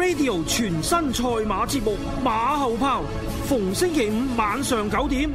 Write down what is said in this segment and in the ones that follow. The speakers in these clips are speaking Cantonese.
Radio 全新賽馬節目《馬後炮》，逢星期五晚上9點。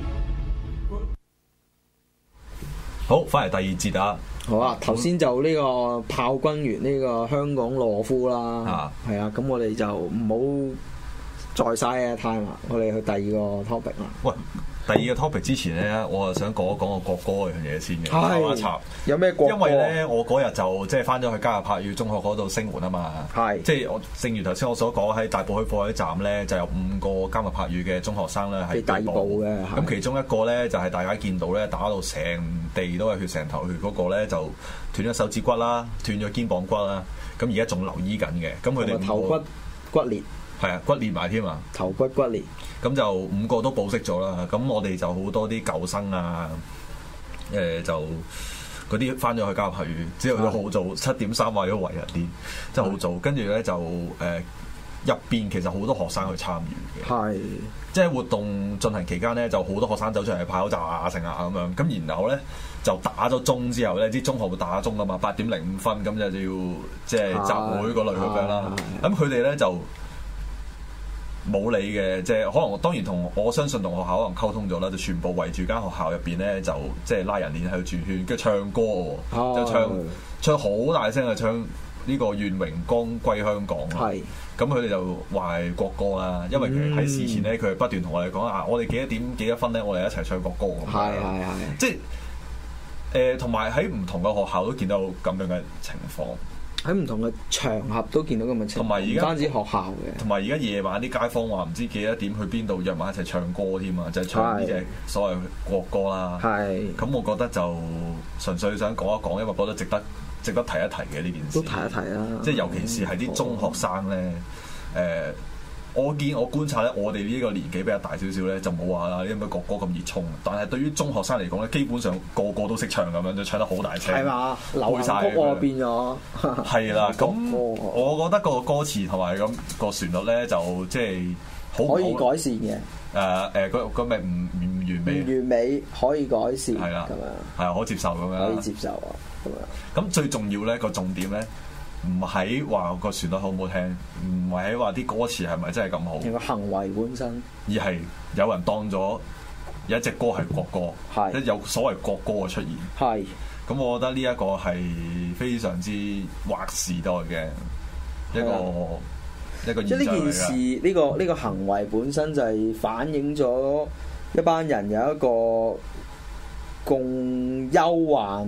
好，翻嚟第二節啊！ 好啊，頭先就呢個炮轟完呢個香港羅夫啦，係啊，咁我哋就唔好再嘥嘅 time 啦，我哋去第二個 topic 啦。 喂，第二個 topic 之前咧，我就想講一講個國歌嗰樣嘢先嘅，插一插。 有咩國歌？ 因為咧，我嗰日就即係翻咗去加入柏宇中學嗰度聲援啊嘛。係，即係我正如頭先我所講，喺大埔墟貨車站咧，就有5個加入柏宇嘅中學生咧係被捕嘅。咁其中一個咧就係大家見到咧打到成地都係血，成頭血嗰個咧就斷咗手指骨啦，斷咗肩膀骨啦。咁而家仲留醫緊嘅。咁佢哋頭骨裂。係啊，骨裂埋添啊！ 頭骨裂，咁就5個都保釋咗啦。咁我哋就好多啲舊生啊，就嗰啲翻咗去加入柏宇，之後都好早7點3話都圍人啲，真係好早。跟住咧就入邊其實好多學生去參與嘅，係即係活動進行期間咧，就好多學生走出嚟派口罩啊、成啊咁樣。咁然後咧就打咗鐘之後咧，啲中學會打鐘㗎嘛，8點05分咁就要即係集會嗰類咁樣啦。咁佢哋咧就冇理嘅，即係可能當然我相信同學校可能溝通咗啦，就全部圍住間學校入邊咧，就即係拉人鏈喺度轉圈，跟住唱歌喎，就唱好大聲嘅唱呢個願榮光歸香港。係咁佢哋就話係國歌啦，因為其實喺事前咧，佢係不斷同我哋講啊，我哋幾多點幾多分咧，我哋一齊唱國歌咁樣。係即係同埋喺唔同嘅學校都見到咁樣嘅情況。 喺唔同嘅場合都見到咁嘅情況，同埋而家唔單止學校嘅， 同埋而家夜晚啲街坊話唔知幾多點去邊度約埋一齊唱歌添啊！就係唱呢隻所謂國歌啦。係咁，我覺得就純粹想講一講，因為覺得值得提一提嘅呢件事。都提一提啦，即係尤其是係啲中學生咧，我觀察咧，我哋呢個年紀比較大少少咧，就冇話啦，因為國歌咁熱衷。但係對於中學生嚟講咧，基本上個個都識唱咁樣，就唱得好大聲。係嘛？流行曲喎變咗。係啦，咁我覺得個歌詞同埋咁個旋律咧，就即係好可以改善嘅。個咪唔完美。唔完美可以改善。係啦，咁樣係啊，可接受咁樣。可以接受啊，咁樣。咁最重要咧，個重點咧，唔係話個旋律好唔好聽，唔係喺話啲歌詞係咪真係咁好，個行為本身，而係有人當咗有一隻歌係國歌，即係有所謂國歌嘅出現。係咁，我覺得呢一個係非常之劃時代嘅一個現象嚟嘅。即係呢件事，呢個行為本身就係反映咗一班人有一個共憂患、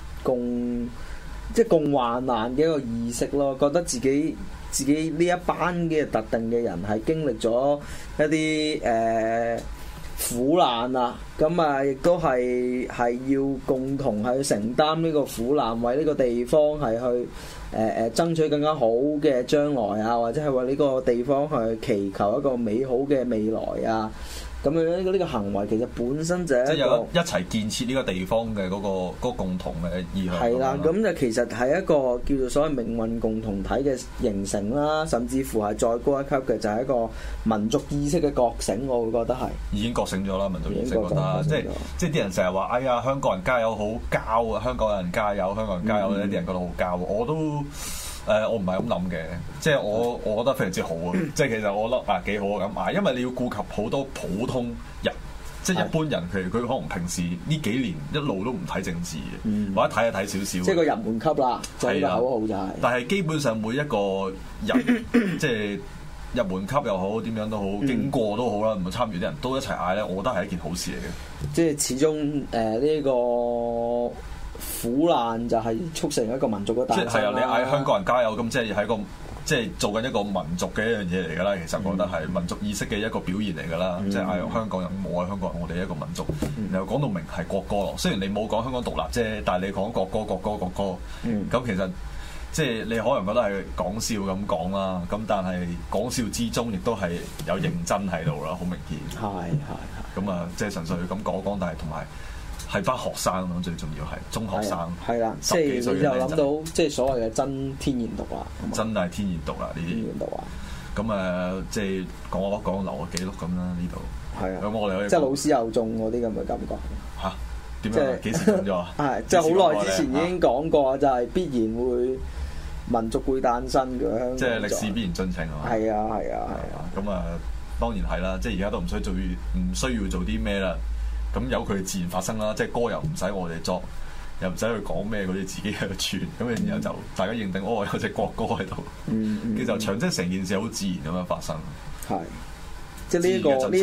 即係共患難嘅一個意識咯，覺得自己呢一班嘅特定嘅人係經歷咗一啲苦難啊，咁啊亦都係要共同去承擔呢個苦難，為呢個地方係去爭取更加好嘅將來啊，或者係為呢個地方去祈求一個美好嘅未來啊。咁樣呢個行為其實本身就係即係有一齊建設呢個地方嘅嗰個共同嘅意向。係啦，咁就其實係一個叫做所謂命運共同體嘅形成啦，甚至乎係再高一級嘅就係一個民族意識嘅覺醒，我會覺得係已經覺醒咗啦，民族意識覺得即係啲人成日話哎呀香港人加油好膠啊，香港人加油，香港人加油咧，啲人覺得好膠，我都。我唔係咁諗嘅，即係我覺得非常之好啊！即係其實我覺得幾好咁啊，因為你要顧及好多普通人，即係一般人，譬如佢可能平時呢幾年一路都唔睇政治嘅，或者睇一睇少少。即係個入門級啦，就呢個口號就係。但係基本上每一個人，即係入門級又好，點樣都好，經過都好啦，唔係參與啲人都一齊嗌咧，我覺得係一件好事嚟嘅。即係始終呢個。苦難就係促成一個民族嘅誕生啦。即係啊，你嗌香港人加油，咁即係喺個即係做緊一個民族嘅一樣嘢嚟㗎啦。其實我覺得係民族意識嘅一個表現嚟㗎啦。即係嗌香港人，我係香港人，我哋一個民族。然後講到明係國歌咯。雖然你冇講香港獨立啫，但係你講國歌。咁其實即係你可能覺得係講笑咁講啦。咁但係講笑之中，亦都係有認真喺度啦，好明顯。係。咁啊，即係純粹咁講，但係同埋。係班學生咯，最重要係中學生。係啦，即係你就諗到即係所謂嘅真天然獨立。真係天然獨立呢啲。天然獨立。咁即係講留個記錄咁啦呢度。係啊。咁我哋可以即係老師又中嗰啲咁嘅感覺。嚇？點樣？幾時中咗啊？係即係好耐之前已經講過，就係必然會民族會誕生嘅香港， 即係歷史必然進程啊！ 係啊。 咁啊，當然係啦，即係而家都唔需要做啲咩啦。咁由佢自然發生啦，即係歌又唔使我哋作，又唔使去講咩，佢哋自己喺度傳。咁然後就大家認定有隻國歌喺度，跟住就唱，即係成件事好自然咁樣發生。係， 即係呢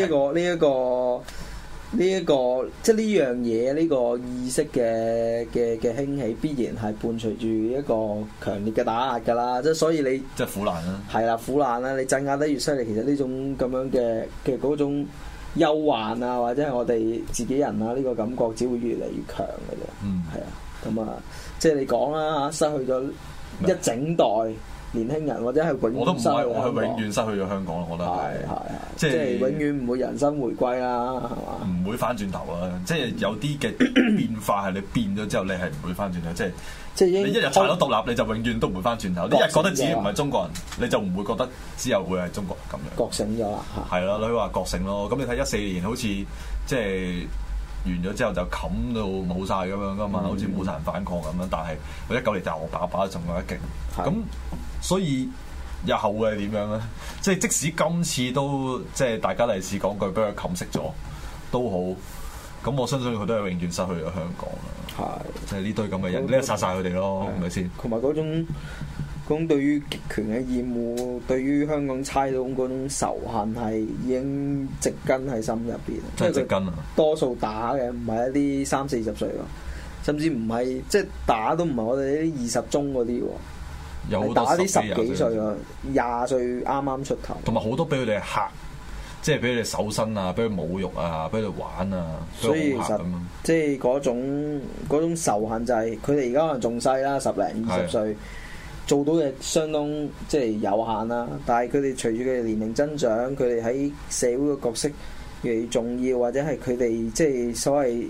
一個，即係呢樣嘢，呢個意識嘅興起，必然係伴隨住一個強烈嘅打壓㗎啦。即係所以你即係苦難啦， 係啦，苦難啦，你鎮壓得越犀利，其實呢種咁樣嘅嗰種憂患啊，或者係我哋自己人啊，呢個感覺只會越嚟越強嘅啫。係啊，咁啊，即係你講啦，失去咗一整代年輕人，或者係永遠失去咗香港， 我係永遠失去咗香港咯，我覺得即係永遠唔會人生回歸啦，係嘛？ 唔會翻轉頭啦，即係有啲嘅變化係你變咗之後，你係唔會翻轉頭，即係你一日查到獨立，你就永遠都唔會翻轉頭。你一日覺得自己唔係中國人，你就唔會覺得之後會係中國人咁樣。 覺醒咗啦， 係啦，你話覺醒咯。咁你睇14年好似即係完咗之後就冚到冇晒咁樣噶嘛，好似冇晒人反抗咁樣。但係佢19年就把仲更加勁。咁所以日後會係點樣咧？即係即使今次都即係大家嚟試講句，俾佢冚熄咗都好，咁我相信佢都係永遠失去咗香港啦。即係呢堆咁嘅人，你殺晒佢哋咯，係咪先？ 同埋嗰種對於極權嘅厭惡，對於香港差佬嗰種仇恨係已經植根喺心入邊。 真係植根啊！ 多數打嘅唔係一啲30-40歲咯，甚至唔係即係打都唔係我哋呢啲20中嗰啲喎。有打啲10幾歲啊，20歲啱啱出頭， 同埋好多俾佢哋嚇，即係俾佢哋搜身啊，俾佢侮辱啊，俾佢哋玩啊， 所以其實即係嗰種仇恨就係佢哋而家可能仲細啦，10零20歲，做到嘅相當即係有限啦。但係佢哋隨住佢哋年齡增長，佢哋喺社會嘅角色越嚟越重要，或者係佢哋即係所謂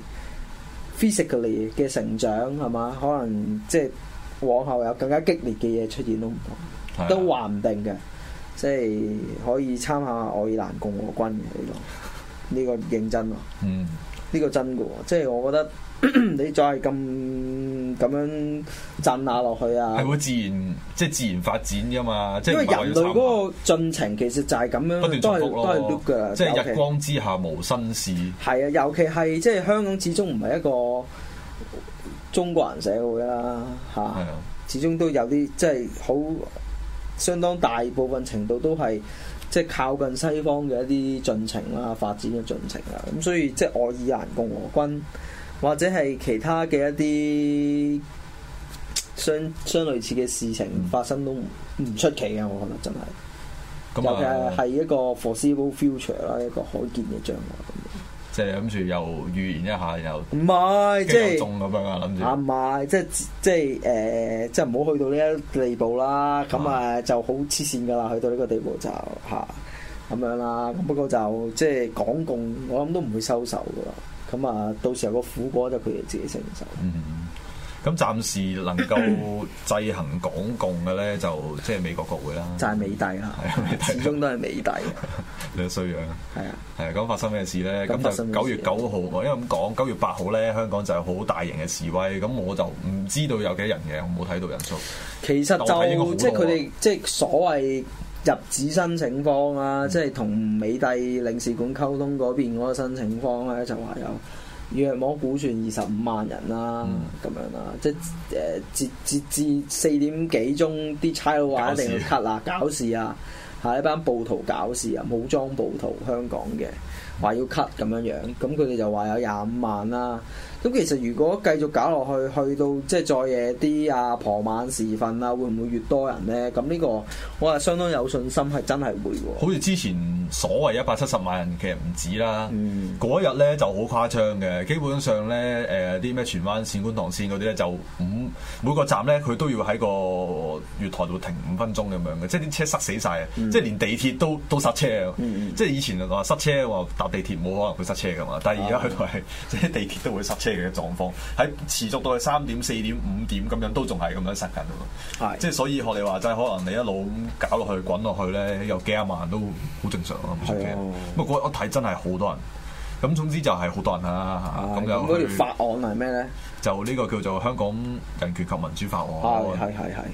physically 嘅成長係嘛？可能即係。往後有更加激烈嘅嘢出現都唔同，都話唔定嘅，即係可以參考下愛爾蘭共和軍嘅呢個認真喎，呢個真嘅喎，即係我覺得你再係咁樣震下落去啊， 係會自然發展㗎嘛，即係因為人類嗰個進程其實就係咁樣，都係 loop 㗎， 即係日光之下無新事。係啊，尤其係即係香港始終唔係一個中國人社會啦，始終都有啲即係好相當大部分程度都係即係靠近西方嘅一啲進程啦、發展嘅進程啦。咁所以即係愛爾蘭共和軍或者係其他嘅一啲相類似嘅事情發生都唔出奇嘅，我覺得真係。尤其係一個 foreseeable future 啦，一個可見嘅將來。 即係諗住又預言一下，又唔係即係中咁樣啊！諗住唔係即係唔好去到呢一地步啦。咁就好黐線噶啦，去到呢個地步就咁樣啦。咁不過就即係港共，我諗都唔會收手噶啦。咁到時候個苦果就佢哋自己承受。 咁暫時能夠制衡港共嘅咧，就即係美國國會啦， 就係美帝啦，始終都係美帝。 你個衰樣。係啊，咁發生咩事咧？咁就9月9號，因為咁講9月8號咧，香港就係好大型嘅示威。咁我就唔知道有幾多人嘅，我冇睇到人數。 其實就即係佢哋即係所謂入紙申請方啦，即係同美帝領事館溝通嗰邊嗰個申請方咧，就話有約莫估算25萬人啦，咁樣啦，即係截至4點幾鐘，啲差佬話一定要 cut 啊，搞事啊，係一班暴徒搞事啊，武裝暴徒香港嘅話要 cut 咁樣樣，咁佢哋就話有25萬啦。咁其實如果繼續搞落去，去到即係再夜啲啊，傍晚時分啊，會唔會越多人咧？咁呢個我係相當有信心，係真係會喎。 好似之前所謂170萬人，其實唔止啦。嗰日咧就好誇張嘅，基本上咧啲咩荃灣線、觀塘線嗰啲咧就每個站咧佢都要喺個月台度停5分鐘咁樣嘅，即係啲車塞死晒啊！即係連地鐵都塞車啊！即係以前話塞車話搭地鐵冇可能會塞車噶嘛，但係而家去到係即係地鐵都會塞車嘅狀況，喺持續到去3點、4點、5點咁樣都仲係咁樣塞緊啊！即係所以學你話齋，可能你一路咁搞落去、滾落去咧，有幾廿萬都好正常咯，唔出奇。不過我睇真係好多人，咁總之就係好多人啦嚇。咁就嗰條法案係咩咧？ 就呢個叫做香港人權及民主法案。 係。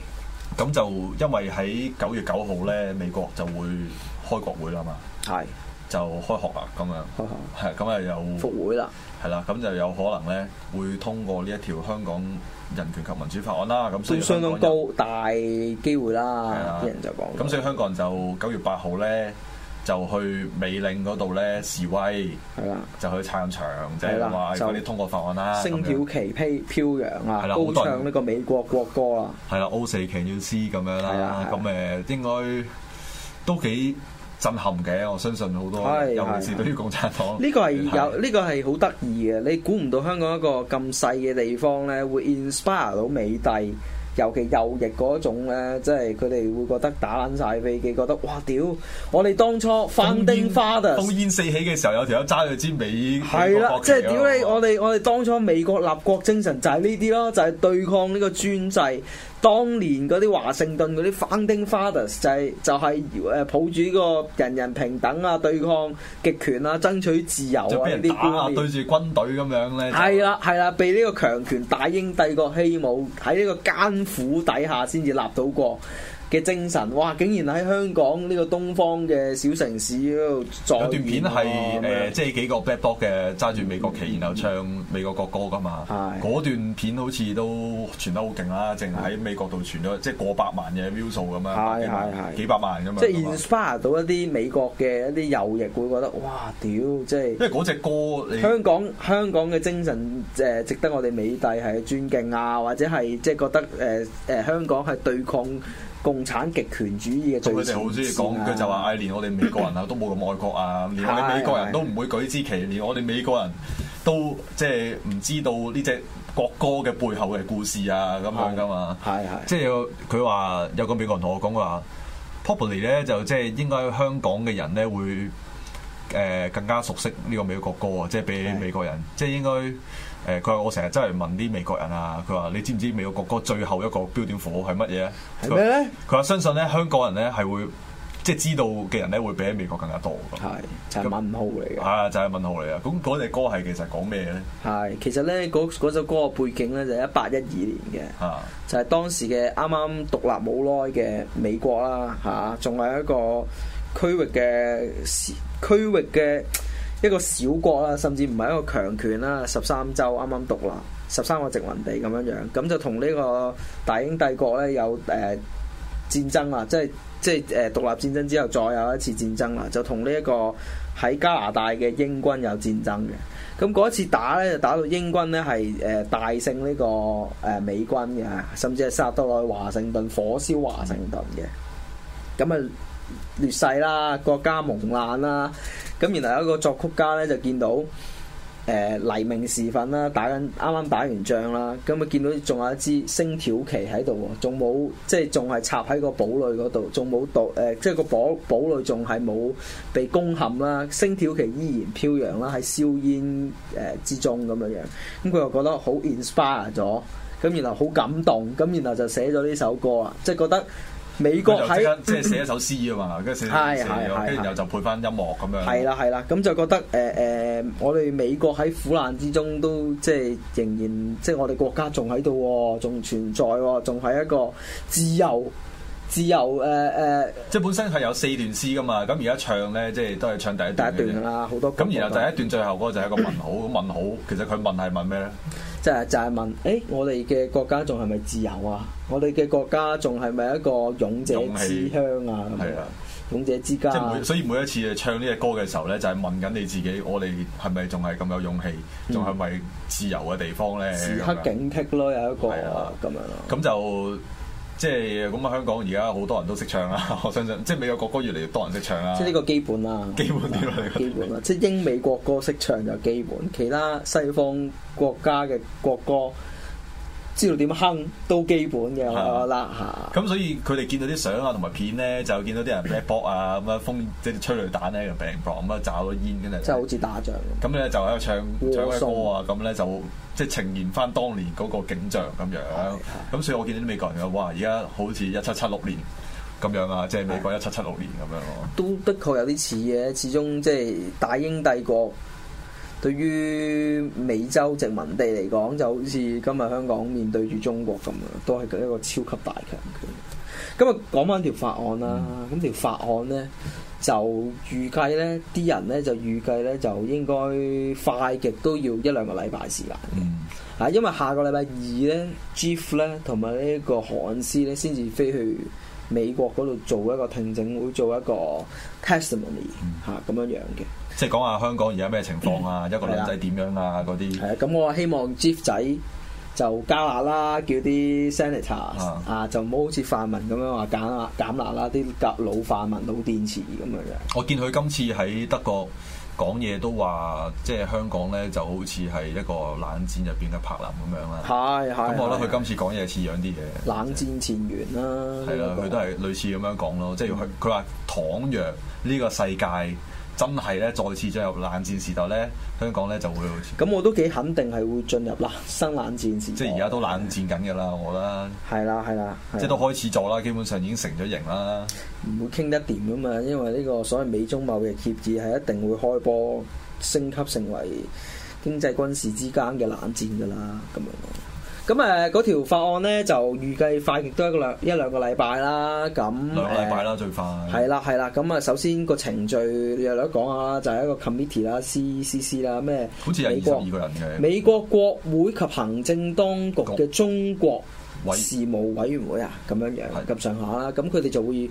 咁就因為喺9月9號咧，美國就會開國會啦嘛， 係就開學啦咁樣，係咁啊有復會啦， 係啦，咁就有可能咧會通過呢一條香港人權及民主法案啦，咁所以都相當高大機會啦，啲人就講。 咁所以香港人就9月8號咧就去美領嗰度咧示威，係啦，就去撐場，即係話嗰啲通過法案啦， 升條旗飄揚啊，高唱呢個美國國歌啦， 係啦，O4 Can You See咁樣啦，咁應該都幾震撼嘅，我相信好多，尤其是對於共產黨。 呢個係有呢個係好得意嘅，你估唔到香港一個咁細嘅地方咧，會 inspire 到美帝。尤其右翼嗰種咧，即係佢哋會覺得打撚晒飛機，覺得哇屌！我哋當初 Founding Fathers 烽煙四起嘅時候，有條友揸住支美係啦，即係屌你！我哋當初美國立國精神就係呢啲咯，就係對抗呢個專制。當年嗰啲華盛頓嗰啲 Founding Fathers 就係抱住呢個人人平等啊，對抗極權啊，爭取自由啊， 就俾人打啊，對住軍隊咁樣咧。 係啦，被呢個強權大英帝國欺侮，喺呢個艱苦底下先至立到國嘅精神，哇！竟然喺香港呢個東方嘅小城市嗰度再有段片係即係幾個 black bloc 嘅揸住美國旗，然後唱美國國歌噶嘛。嗰段片好似都傳得好勁啦，淨係喺美國度傳咗即係過百萬嘅 view 數咁樣，係幾百萬咁樣。 即係 inspire 到一啲美國嘅一啲右翼會覺得哇屌！即係因為嗰隻歌， 香港嘅精神值得我哋美帝係尊敬啊，或者係即係覺得香港係對抗共產極權主義嘅最前線啊！佢哋好中意講，佢就話：連我哋美國人啊都冇咁愛國啊，連我哋美國人都唔會舉支旗，連我哋美國人都即係唔知道呢隻國歌嘅背後嘅故事啊咁樣噶嘛。即係佢話有個美國人同我講話 ，probably 咧就即係應該香港嘅人咧會更加熟悉呢個美國國歌啊，即係比起美國人，即係應該。佢話我成日真係問啲美國人啊，佢話你知唔知美國國歌最後一個標點符號係乜嘢咧？係咩咧？佢話相信咧香港人咧係會即係知道嘅人咧會比喺美國更加多。係就係問號嚟嘅。係就係問號嚟嘅。咁嗰隻歌係其實講咩咧？係其實咧嗰首歌嘅背景咧就係1812年嘅，就係當時嘅啱啱獨立冇耐嘅美國啦嚇，仲係一個區域嘅。一個小國啦，甚至唔係一個強權啦，13州啱啱獨立，13個殖民地咁樣樣，咁就同呢個大英帝國咧有戰爭啦，即係獨立戰爭之後再有一次戰爭啦，就同呢一個喺加拿大嘅英軍有戰爭嘅。咁嗰一次打咧就打到英軍咧係大勝呢個美軍嘅，甚至係殺到落去華盛頓，火燒華盛頓嘅。咁啊劣勢啦，國家蒙難啦。咁然後有一個作曲家咧就見到黎明時分啦，啱啱打完仗啦，咁啊見到仲有一支星條旗喺度喎，仲冇即係仲係插喺個堡壘嗰度，仲冇即係個堡壘仲係冇被攻陷啦，星條旗依然飄揚啦喺硝煙之中咁樣樣，咁佢又覺得好 inspire 咗，咁然後好感動，咁然後就寫咗呢首歌啦，即係覺得。美國喺即係寫一首詩啊嘛，跟住寫咗，跟住然後就配翻音樂咁樣。係啦，咁就覺得我哋美國喺苦難之中都即係仍然，即係我哋國家仲喺度喎，仲存在喎，仲係一個自由即係本身係有4段詩噶嘛，咁而家唱咧即係都係唱第一段啦，好多。咁然後第一段最後嗰個就係一個問號，問號其實佢問係問咩咧？就係問，我哋嘅國家仲係咪自由啊？我哋嘅國家仲係咪一個勇者之鄉啊？係啊，勇者之家。即係所以每一次唱呢隻歌嘅時候咧，就係問緊你自己，我哋係咪仲係咁有勇氣？仲係咪自由嘅地方咧？時刻警惕咯，有一個咁樣咯。咁就即係咁啊！香港而家好多人都識唱啦，我相信即係美國國歌越嚟越多人識唱啦。即係呢個基本啦，基本啲啦，基本啦。即係英美國歌識唱就基本，其他西方國家嘅國歌知道點哼都基本嘅，我覺得嚇。咁所以佢哋見到啲相啊同埋片咧，就見到啲人 black box 啊咁啊風即係催淚彈咧，又病咁啊，炸咗煙跟住。即係好似打仗咁。咁咧就喺度唱歌啊，咁咧就。即係呈現翻當年嗰個景象咁樣，咁所以我見到啲美國人嘅哇，而家好似1776年咁樣啊，即係美國1776年咁樣咯。都的確有啲似嘅，始終即係大英帝國對於美洲殖民地嚟講，就好似今日香港面對住中國咁樣，都係一個超級大強權。 咁啊講翻條法案啦，咁條法案咧就預計咧啲人咧就預計咧就應該快極都要1-2個禮拜時間。因為下個禮拜2咧 Jeff 咧同埋呢個何韻詩咧先至飛去美國嗰度做一個聽證會，做一個 testimony 咁樣樣嘅。 即係講下香港而家咩情況啊，一國兩制點樣啊嗰啲。係啊， 咁我希望 Jeff 仔就加辣啦，叫啲 senators 就唔好好似泛民咁樣話減辣啦，啲老泛民老電池咁樣樣。 我見佢今次喺德國講嘢都話，即係香港咧就好似係一個冷戰入邊嘅柏林咁樣啦。係。咁我覺得佢今次講嘢似樣啲嘢。冷戰前沿啦。係啦，佢都係類似咁樣講咯，即係佢話倘若呢個世界真係咧再次進入冷戰時代咧，香港咧就會好似咁，我都幾肯定係會進入新冷戰時代。 即係而家都冷戰緊㗎啦，我覺得。係啦， 即係都開始做啦，基本上已經成咗型啦。 唔會傾得掂㗎嘛，因為呢個所謂美中貿易協議係一定會開波升級成為經濟軍事之間嘅冷戰㗎啦，咁樣。咁嗰條法案咧就預計快極都1-2個禮拜啦，咁2個禮拜啦最快。 係啦，咁首先個程序略略講下啦，就係一個 committee 啦 CCC 啦，咩？好似係22個人嘅美國國會及行政當局嘅中國事務委員會咁樣樣咁上下啦，咁佢哋就會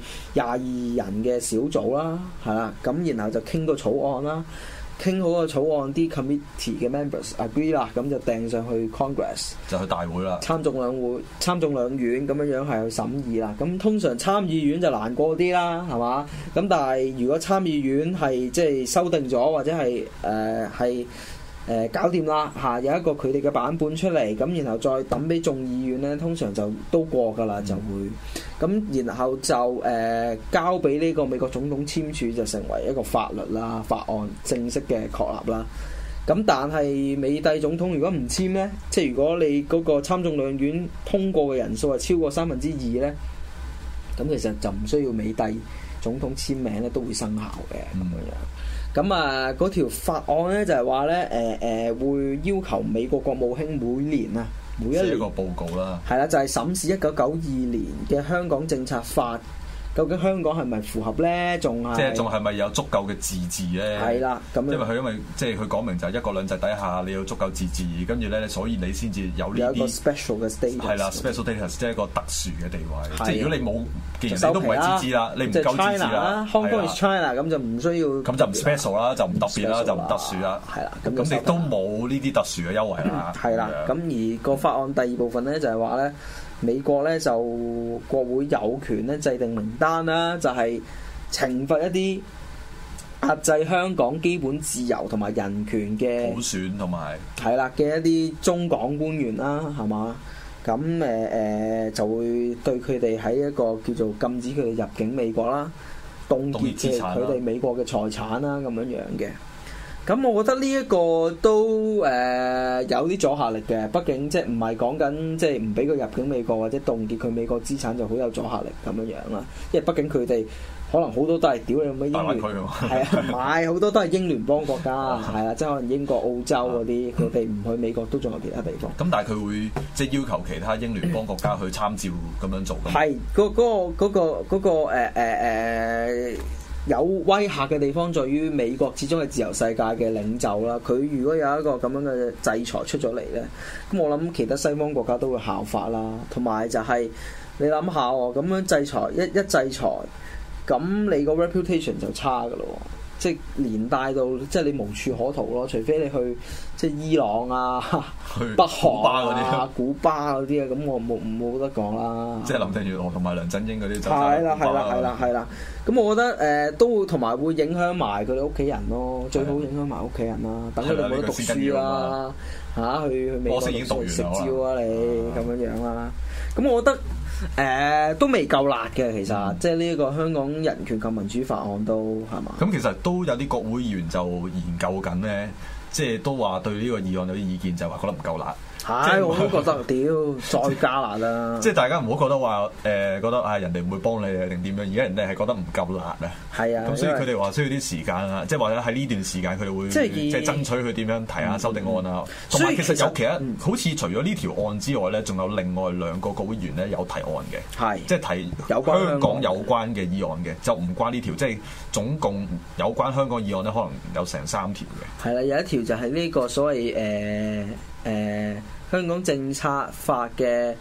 22人嘅小組啦，係啦，咁然後就傾個草案啦。傾好個草案，啲 committee 嘅 members agree 啦，咁就掟上去 Congress， 就去大會啦。參眾兩院咁樣樣係去審議啦。咁通常參議院就難過啲啦，係嘛？咁但係如果參議院係即係修訂咗，或者係搞掂啦有一個佢哋嘅版本出嚟，咁然後再抌俾眾議院咧，通常就都過㗎啦，就會咁，然後就交俾呢個美國總統簽署，就成為一個法律啦，法案正式嘅確立啦。咁但係美帝總統如果唔簽咧，即係如果你嗰個參眾兩院通過嘅人數係超過2/3咧，咁其實就唔需要美帝總統簽名咧，都會生效嘅咁樣。咁嗰條法案咧就係話咧，會要求美國國務卿每一年寫一個報告啦。係啦，就係審視1992年嘅香港政策法，究竟香港係咪符合咧？即係仲係咪有足夠嘅自治咧？ 係啦，咁因為即係佢講明就係一國兩制底下你要足夠自治，跟住咧所以你先至有呢啲有一個 special 嘅 status。 係啦 ，special status 即係一個特殊嘅地位。即係如果你冇，既然你都唔係自治啦，你唔夠自治啦 ，Hong Kong is China，咁就唔需要。 咁就唔 special 啦，就唔特別啦，就唔特殊啦。 係啦， 咁你都冇呢啲特殊嘅優惠啦。 係啦，咁而個法案第二部分咧就係話咧。美國咧就國會有權咧制定名單啦，就係懲罰一啲壓制香港基本自由同埋人權嘅普選同埋係啦嘅一啲中港官員啦，係嘛？咁就會對佢哋喺一個叫做禁止佢哋入境美國啦，凍結佢哋美國嘅財產啦，咁樣樣嘅。咁我覺得呢一個都有啲阻嚇力嘅，畢竟即係唔係講緊即係唔俾佢入境美國或者凍結佢美國資產就好有阻嚇力咁樣樣啦。因為畢竟佢哋可能好多都係屌你乜英聯，係啊，買好多都係英聯邦國家，係啊，即係可能英國、澳洲嗰啲，佢哋唔去美國都仲有其他地方。 咁但係佢會即係要求其他英聯邦國家去參照咁樣做。 係嗰個有威嚇嘅地方在於美國始終係自由世界嘅領袖啦，佢如果有一個咁樣嘅制裁出咗嚟咧，咁我諗其他西方國家都會效法啦。同埋就係你諗下喎，咁樣制裁一制裁，咁你個 reputation 就差噶咯，即係連帶到即係你無處可逃咯，除非你去即係伊朗啊、北韓啊、古巴嗰啲啊，咁我冇得講啦。 即係林鄭月娥同埋梁振英嗰啲就係啦。咁我覺得都會同埋會影響埋佢哋屋企人咯，最好影響埋屋企人啦，等佢哋冇得讀書啦，去美國食蕉啊你咁樣樣啦。咁我覺得都未夠辣嘅，其實即係呢一個香港人權及民主法案都係嘛？ 咁其實都有啲國會議員就研究緊咧，即係都話對呢個議案有啲意見，就係話覺得唔夠辣。 係我都覺得屌再加辣啦。 即係大家唔好覺得話覺得啊人哋唔會幫你啊定點樣，而家人哋係覺得唔夠辣啊。 係啊， 咁所以佢哋話需要啲時間啊，即係或者喺呢段時間佢哋會即係爭取佢點樣提下修訂案啊。同埋其實有其他好似除咗呢條案之外咧，仲有另外2個國會議員咧有提案嘅，係即係提香港有關嘅議案嘅，就唔關呢條，即係總共有關香港議案咧，可能有成3條嘅。係啦， 有一條就係呢個所謂香港政策法嘅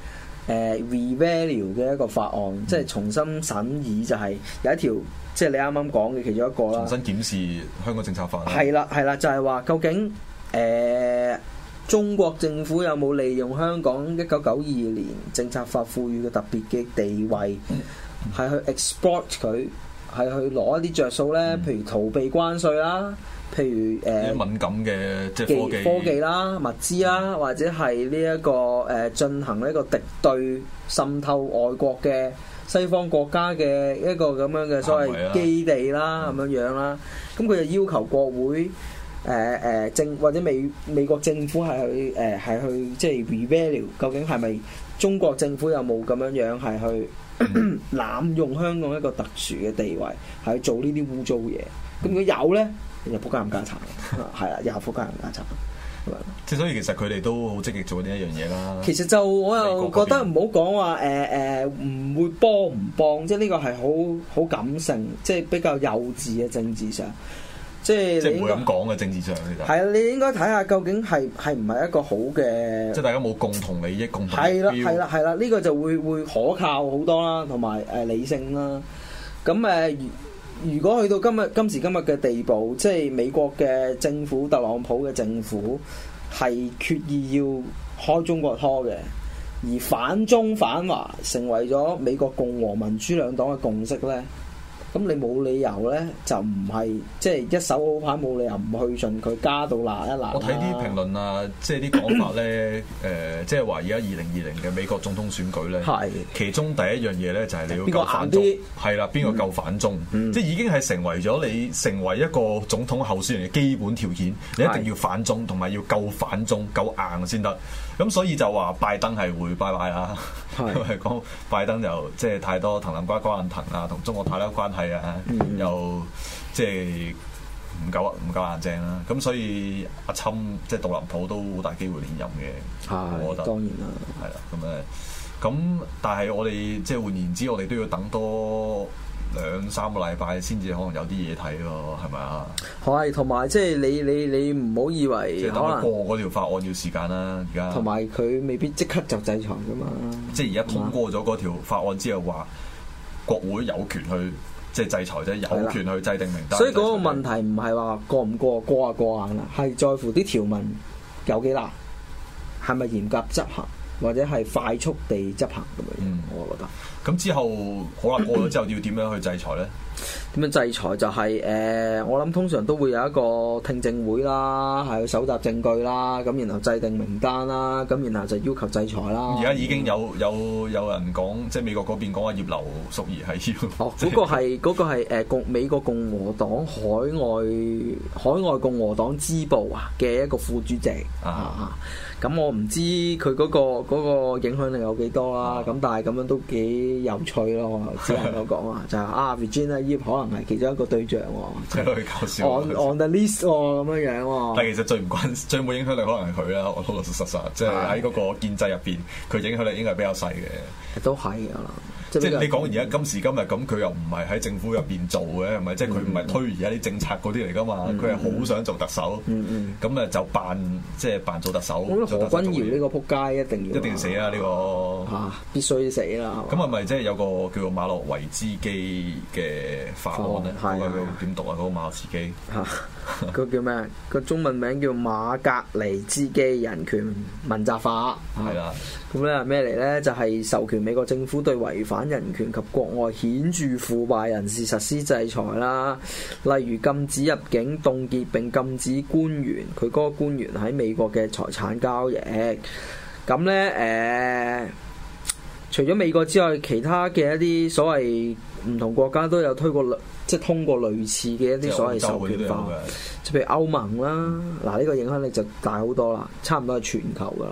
revalue 嘅一個法案，即係重新審議，就係有一條，即係你啱啱講嘅其中一個啦。 重新檢視香港政策法。 係啦，就係話究竟中國政府有冇利用香港1992年政策法賦予嘅特別嘅地位，係去 exploit 佢，係去攞一啲着數咧？譬如逃避關稅啦。譬如敏感嘅即係科技啦、物資啦，或者係呢一個進行一個敵對滲透外國嘅西方國家嘅一個咁樣嘅所謂基地啦，咁樣啦。咁佢就要求國會政或者美國政府係去即係 revalue，究竟係咪中國政府有冇咁樣係去濫用香港一個特殊嘅地位，係去做呢啲污糟嘢？咁如果有咧？又仆街冚家鏟，係啦，又仆街冚家鏟， 即係所以其實佢哋都好積極做呢一樣嘢啦。 其實就我又覺得唔好講話唔會幫唔幫，即係呢個係好感性，即係比較幼稚嘅政治上，即係你應該咁講嘅政治上其實係啊，你應該睇下究竟係唔係一個好嘅， 即係大家冇共同利益、共同係啦，呢個就會可靠好多啦，同埋理性啦。咁如果去到今時今日嘅地步，即係美國嘅政府、特朗普嘅政府係決意要開中國拖嘅，而反中反華成為咗美國共和民主兩黨嘅共識咧，咁你冇理由咧就唔係即係一手好牌，冇理由唔去盡佢加到辣一辣。 我睇啲評論啊，即係啲講法咧，即係話而家2020嘅美國總統選舉咧，其中第一樣嘢咧就係你要夠反中，係啦，邊個夠反中，即係已經係成為咗你成為一個總統候選人嘅基本條件，你一定要反中，同埋要夠反中、夠硬先得。咁所以就話拜登係會拜拜啦，因為講拜登就即係太多藤林瓜瓜爛藤啊，同中國太多關係啊，又即係唔夠硬正啦。咁所以阿侵即係杜林普都好大機會連任嘅，我覺得當然啦， 係啦。咁但係我哋即係換言之，我哋都要等多2-3個禮拜先至可能有啲嘢睇咯，係咪啊？ 係，同埋即係你唔好以為即係等過嗰條法案要時間啦，而家。同埋佢未必即刻就制裁噶嘛。 即係而家通過咗嗰條法案之後，話國會有權去即係制裁啫，有權去制定名單。 所以嗰個問題唔係話過唔過硬啦，係在乎啲條文有幾難，係咪嚴格執行，或者係快速地執行咁樣。我覺得。 咁之後好啦，過咗之後要點樣去制裁咧？ 點樣制裁就係我諗通常都會有一個聽證會啦，係去搜集證據啦，咁然後制定名單啦，咁然後就要求制裁啦。 而家已經有人講，即係美國嗰邊講話葉劉淑儀係要。 哦，嗰個係美國共和黨海外共和黨支部嘅一個副主席咁我唔知佢嗰個影響力有幾多啦，咁但係咁樣都幾有趣咯，只能夠講就係Virginia Yip 可能係其中一個對象喎， 即係佢搞笑。 on the list 咁樣喎。 但係其實最冇影響力可能係佢啦，我老老實實，即係喺嗰個建制入邊，佢影響力應該係比較細嘅。 都係㗎啦。 即係你講而家今時今日咁，佢又唔係喺政府入邊做嘅，係咪？即係佢唔係推而家啲政策嗰啲嚟㗎嘛？佢係好想做特首，咁就扮做特首。 何君堯呢個撲街一定要死啊！呢個必須死啦。 咁係咪即係有個叫做馬洛維茲基嘅法案咧？嗰個點讀啊？嗰個馬洛維茲基嗰叫咩？個中文名叫馬格尼茲基人權問責法。 係啦。 咁咧係咩嚟咧？就係授權美國政府對違反人權及國外顯著腐敗人士實施制裁啦，例如禁止入境、凍結並禁止官員佢嗰個官員喺美國嘅財產交易。咁咧除咗美國之外，其他嘅一啲所謂唔同國家都有推過即係通過類似嘅一啲所謂授權法，即譬如歐盟啦，嗱呢個影響力就大好多啦，差唔多係全球噶啦。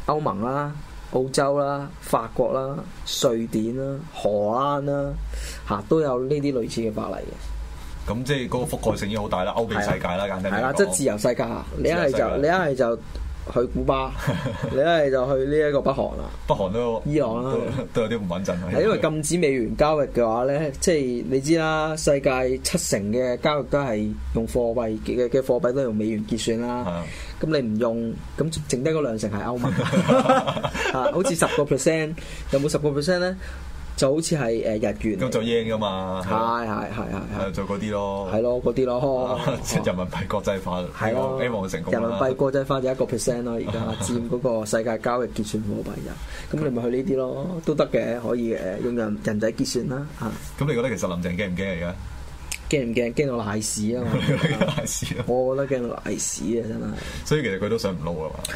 歐盟啦、澳洲啦、法國啦、瑞典啦、荷蘭啦都有呢啲類似嘅法例嘅。 咁即係嗰個覆蓋性已經好大啦，歐美世界啦，簡單啲講。係啦， 即係自由世界。你一係就去古巴，你一係就去呢一個北韓啦。 北韓都伊朗啦， 都有啲唔穩陣。 係因為禁止美元交易嘅話咧，即係你知啦，世界70%嘅交易都係用貨幣嘅貨幣都係用美元結算啦。咁你唔用，咁剩低嗰2成係歐盟。好似10%，有冇10%咧？就好似係日元， 咁就 yen 噶嘛， 係就嗰啲咯， 係咯嗰啲咯， 人民幣國際化， 係咯， 希望成功。 人民幣國際化就1% 咯，而家佔嗰個世界交易結算貨幣就，咁你咪去呢啲咯，都得嘅，可以嘅，用人仔結算啦嚇。 咁你覺得其實林鄭驚唔驚而家？ 驚唔驚？驚到賴屎啊嘛！ 賴屎啊！ 我覺得驚到賴屎啊！真係。 所以其實佢都想唔撈啊嘛。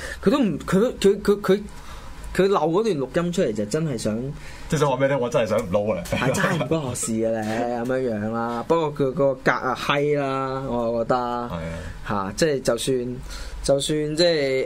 佢漏嗰段錄音出嚟就真係想， 即係想話咩咧？我真係想唔撈啊！ 係真係唔關我事嘅咧，咁樣啦。不過佢個格啊閪啦，我覺得係嚇，即係就算即係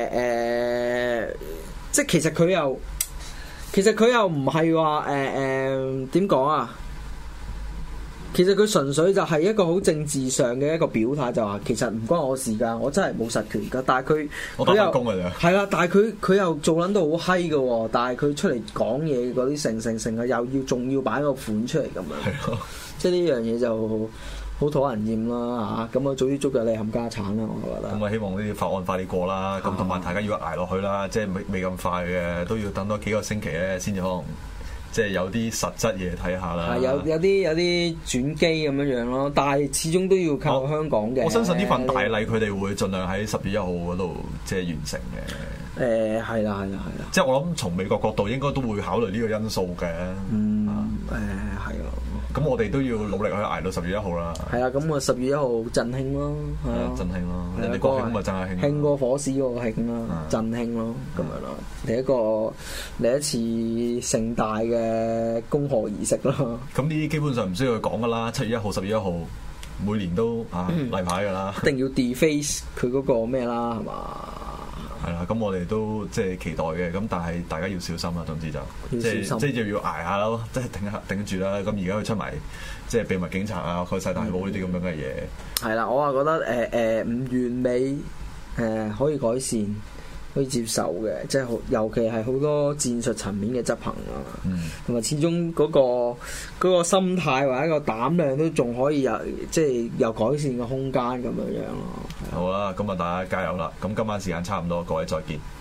即係其實佢又唔係話點講啊？其實佢純粹就係一個好政治上嘅一個表態，就話其實唔關我事㗎，我真係冇實權㗎。但係佢又係啦，但係佢又做撚到好閪㗎喎。但係佢出嚟講嘢嗰啲成啊，又仲要擺個款出嚟咁樣，即係呢樣嘢就好討人厭啦嚇。咁啊，早啲捉咗你冚家產啦，我覺得。咁啊， 希望呢啲法案快啲過啦。咁同埋大家要捱落去啦，即係未咁快嘅，都要等多幾個星期咧，先至可能。即係有啲實質嘢睇下啦， 有啲轉機咁樣樣咯，但係始終都要靠香港嘅。 我相信呢份大禮佢哋會盡量喺10月1號嗰度即係完成嘅。 係啦。 即係我諗從美國角度應該都會考慮呢個因素嘅。 係咯。 咁我哋都要努力去捱到10月1號啦。係啊，咁我10月1號振興咯，係啊， 振興咯，人哋國慶咪振下興， 興過火屎嗰個興啦，振興咯，咁樣咯，嚟一次盛大嘅恭賀儀式咯。 咁呢啲基本上唔需要去講噶啦，7月1號、10月1號每年都例牌噶啦， 一定要 deface 佢嗰個咩啦，係嘛？ 係啦，咁我哋都即係期待嘅，咁但係大家要小心啦，總之就即係要捱下咯，即係頂住啦。咁而家佢出埋即係秘密警察啊、蓋世大寶呢啲咁樣嘅嘢。係啦，我話覺得唔完美可以改善，可以接受嘅，即係尤其係好多戰術層面嘅執行啊，同埋始終嗰個心態或者個膽量都仲可以即係有改善嘅空間咁樣咯。 好啦，咁啊大家加油啦！咁今晚時間差唔多，各位再見。